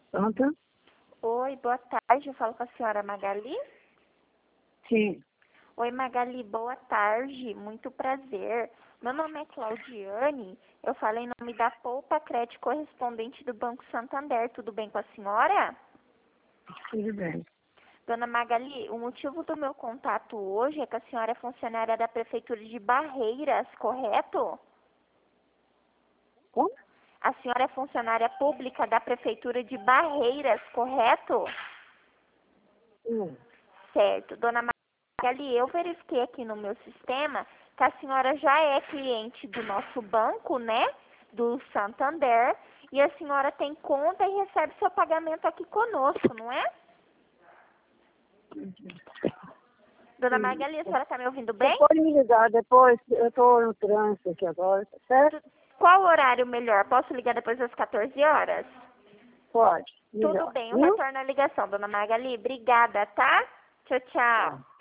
Pronto? Oi, boa tarde. Eu falo com a senhora Magali. Sim. Oi, Magali, boa tarde. Muito prazer. Meu nome é Claudiane. Eu falo em nome da Poupa Crédito Correspondente do Banco Santander. Tudo bem com a senhora? Tudo bem. Dona Magali, o motivo do meu contato hoje é que a senhora é funcionária da Prefeitura de Barreiras, correto? Como? A senhora é funcionária pública da Prefeitura de Barreiras, correto? Sim. Certo. Dona Magali, eu verifiquei aqui no meu sistema que a senhora já é cliente do nosso banco, né? Do Santander. E a senhora tem conta e recebe seu pagamento aqui conosco, não é? Dona Sim. Magali, a senhora está me ouvindo Você bem? pode me ligar depois? Eu estou no trânsito aqui agora, tá certo? Qual horário melhor? Posso ligar depois das 14 horas? Pode. Tudo Melhor. bem, eu Viu? retorno a ligação, Dona Magali. Obrigada, tá? Tchau, tchau. Tá.